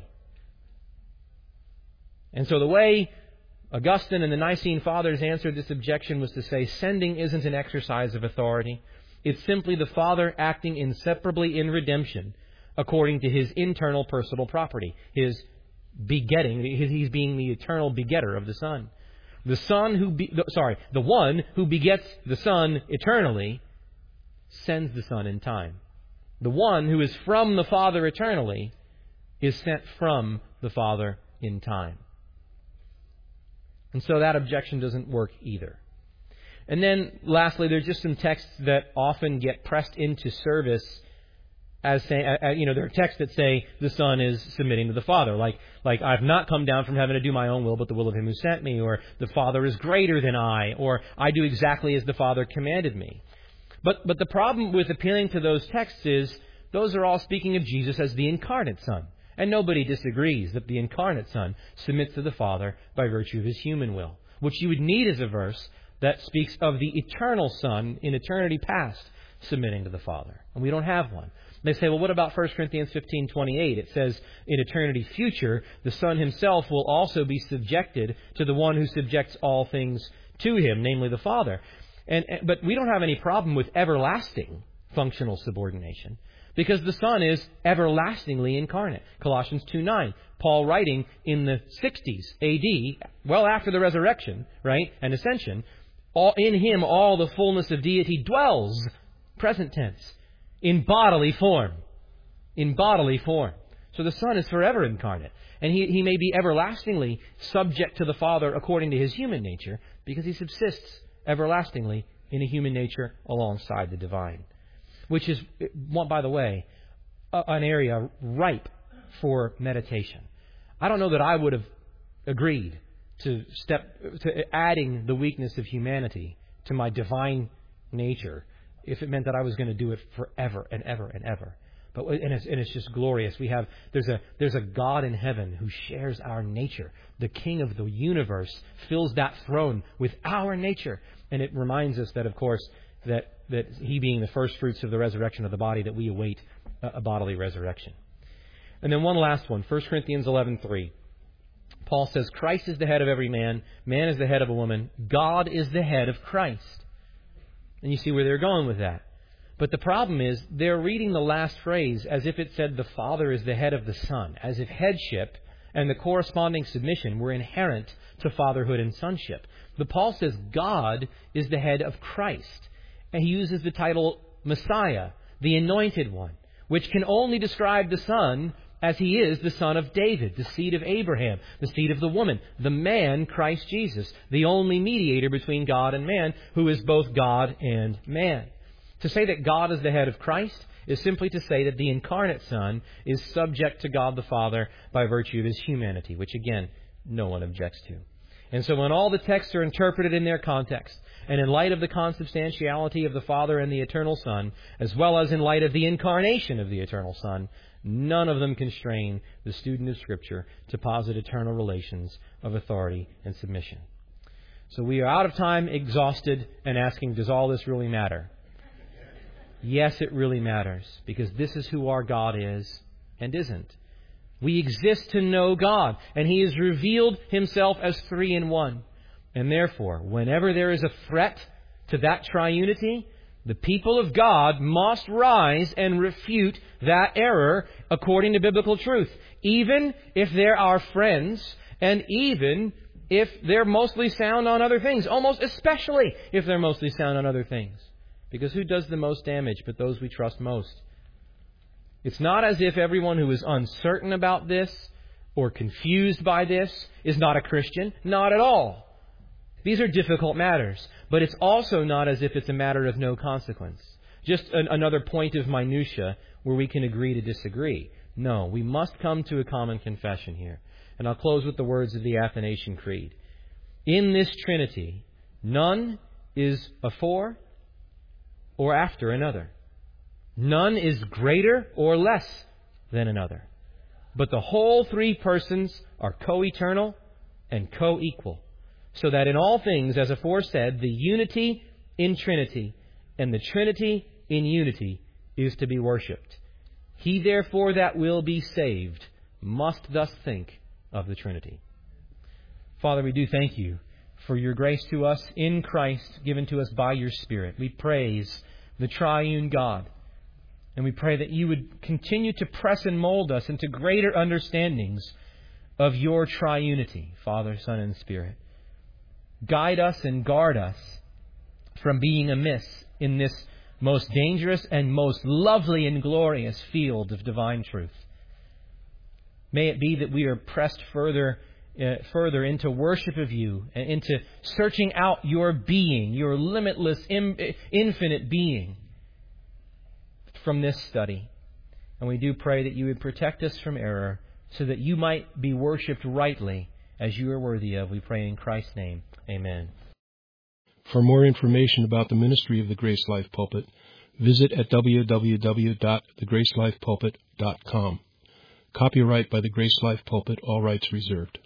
And so the way Augustine and the Nicene Fathers answered this objection was to say, sending isn't an exercise of authority. It's simply the Father acting inseparably in redemption according to His internal personal property, His begetting. He's being the eternal begetter of the Son. The one who begets the Son eternally sends the Son in time. The one who is from the Father eternally is sent from the Father in time. And so that objection doesn't work either. And then, lastly, there's just some texts that often get pressed into service as saying, there are texts that say the Son is submitting to the Father, like I've not come down from heaven to do my own will, but the will of Him who sent me, or the Father is greater than I, or I do exactly as the Father commanded me. But the problem with appealing to those texts is those are all speaking of Jesus as the incarnate Son. And nobody disagrees that the incarnate Son submits to the Father by virtue of His human will. What you would need is a verse that speaks of the eternal Son in eternity past submitting to the Father. And we don't have one. They say, well, what about 1 Corinthians 15:28? It says, in eternity future, the Son Himself will also be subjected to the one who subjects all things to Him, namely the Father. But we don't have any problem with everlasting functional subordination, because the Son is everlastingly incarnate. Colossians 2:9, Paul writing in the 60s A.D., well after the resurrection, right, and ascension, in Him all the fullness of deity dwells, present tense, in bodily form. In bodily form. So the Son is forever incarnate. And He may be everlastingly subject to the Father according to His human nature, because He subsists everlastingly in a human nature alongside the divine. Which is, by the way, an area ripe for meditation. I don't know that I would have agreed to adding the weakness of humanity to my divine nature if it meant that I was going to do it forever and ever and ever. And it's just glorious. There's a God in heaven who shares our nature. The King of the universe fills that throne with our nature. And it reminds us that, of course, that He being the first fruits of the resurrection of the body, that we await a bodily resurrection. And then one last one, 1 Corinthians 11:3. Paul says, Christ is the head of every man, man is the head of a woman, God is the head of Christ. And you see where they're going with that. But the problem is, they're reading the last phrase as if it said the Father is the head of the Son, as if headship and the corresponding submission were inherent to fatherhood and sonship. But Paul says God is the head of Christ. And he uses the title Messiah, the Anointed One, which can only describe the Son as He is the Son of David, the seed of Abraham, the seed of the woman, the man, Christ Jesus, the only mediator between God and man, who is both God and man. To say that God is the head of Christ is simply to say that the incarnate Son is subject to God the Father by virtue of His humanity, which again, no one objects to. And so when all the texts are interpreted in their context, and in light of the consubstantiality of the Father and the eternal Son, as well as in light of the incarnation of the eternal Son, none of them constrain the student of Scripture to posit eternal relations of authority and submission. So we are out of time, exhausted, and asking, does all this really matter? Yes, it really matters, because this is who our God is and isn't. We exist to know God, and He has revealed Himself as three in one. And therefore, whenever there is a threat to that triunity, the people of God must rise and refute that error according to biblical truth, even if they're our friends, and even if they're mostly sound on other things, almost especially if they're mostly sound on other things. Because who does the most damage but those we trust most? It's not as if everyone who is uncertain about this or confused by this is not a Christian. Not at all. These are difficult matters. But it's also not as if it's a matter of no consequence. Just another point of minutia where we can agree to disagree. No, we must come to a common confession here. And I'll close with the words of the Athanasian Creed. In this Trinity, none is afore or after another. None is greater or less than another. But the whole three persons are co-eternal and co-equal, so that in all things, as aforesaid, the unity in Trinity and the Trinity in unity is to be worshipped. He, therefore, that will be saved must thus think of the Trinity. Father, we do thank You for Your grace to us in Christ, given to us by Your Spirit. We praise the triune God. And we pray that You would continue to press and mold us into greater understandings of Your triunity, Father, Son, and Spirit. Guide us and guard us from being amiss in this most dangerous and most lovely and glorious field of divine truth. May it be that we are pressed further into worship of You and into searching out Your being, Your limitless, infinite being from this study. And we do pray that you would protect us from error so that you might be worshipped rightly as you are worthy of. We pray in Christ's name. Amen. For more information about the ministry of the Grace Life Pulpit, visit at www.thegracelifepulpit.com. Copyright by the Grace Life Pulpit, all rights reserved.